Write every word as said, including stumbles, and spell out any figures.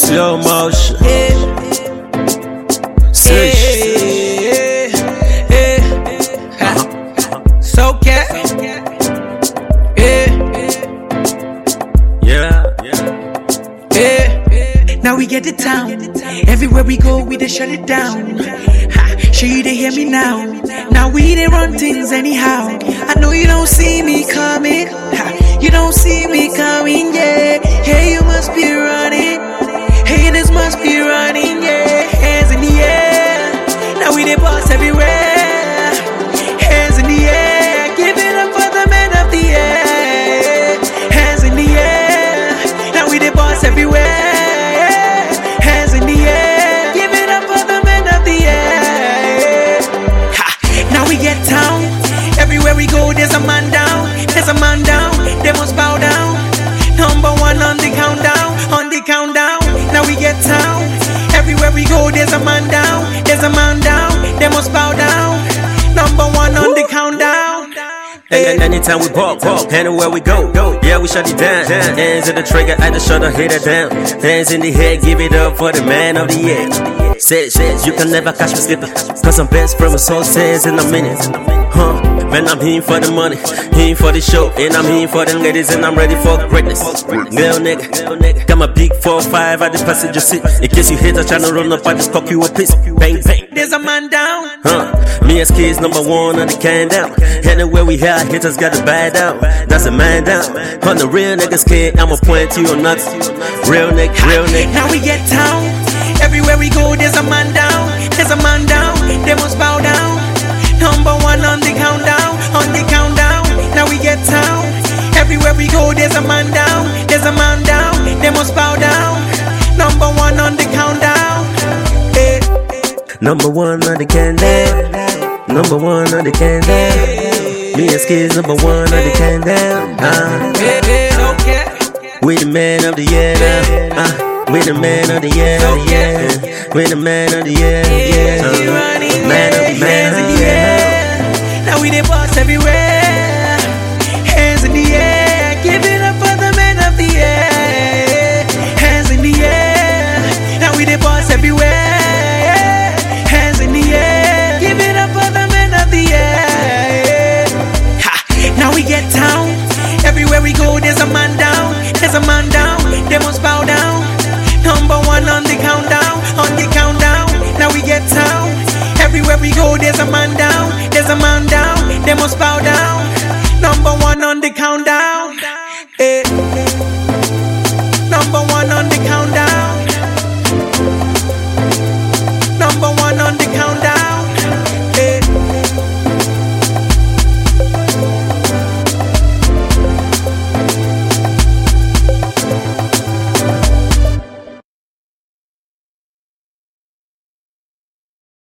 slow motion. Hey, hey, hey, hey. So cat. Hey, Yeah, hey. Now we get the town. Everywhere we go, we just shut it down. Ha, sure you they hear me now. Now we they run things anyhow. I know you don't see me coming. Ha, you don't see me coming, yeah. Hey, you must be running. Hey, this must be running, yeah. Hands in the air. Now we they boss everywhere. Hands in the air. Give it up for the men of the air. Hands in the air. Now we they boss everywhere. Hands in the air. Give it up for the men of the air. Ha. Now we get down. Everywhere we go, there's a man down. There's a man down. They must bow down. Number one on the countdown. On the countdown. Now we get down. Everywhere we go, there's a man down. There's a man down. They must bow down. Number one on the countdown. and then anytime we walk, walk, anywhere we go, go. Yeah, we shut it down. Hands in the trigger, at the shoulder, hit it down. Hands in the head, give it up for the man of the year. Says, says, you can never catch me slipping. Cause I'm best from a soul says in a minute. Huh, man, I'm here for the money, here for the show. And I'm here for the ladies, and I'm ready for greatness. Little nigga, got my big four five at the passenger seat. In case you hate a trying to run up, I just cock you a piece. Bang, bang. There's a man down. Huh, me as kids, number one on the countdown. Anywhere we have, haters got to buy down. That's a man down. On the real niggas kid, I'ma point to you or nuts. Real nigga, real nigga. Now we get down. Everywhere we go, there's a man down. There's a man down. They must bow down. Number one on the countdown. On the countdown. Now we get down. Everywhere we go, there's a man down. There's a man down. They must bow down. Number one on the countdown. Hey. Number one on the countdown. Number one on the countdown. Me and Skids, number one on the countdown. Uh, Hey, hey, okay. we the man of the year now. Uh, we the man of the year, yeah. We the man of the year, yeah. Uh, man of the Hands in the year. air. Now we the boss everywhere. Hands in the air. Give it up for the men of the air. Hands in the air. Now we the boss everywhere. Hands in the air. Give it up for the men of the air. Ha. Now we get down. Everywhere we go, there's a man down. There's a man down. They must bow down. Number one on the countdown. On the countdown. Now we get down. Everywhere we go, there's a man down. There's a man down. They must bow down.